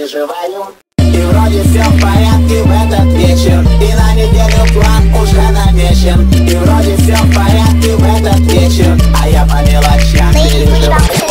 переживаю. И вроде все в порядке в этот вечер, и на неделю план уже намечен. И вроде все в порядке в этот вечер, а я по мелочам переживаю.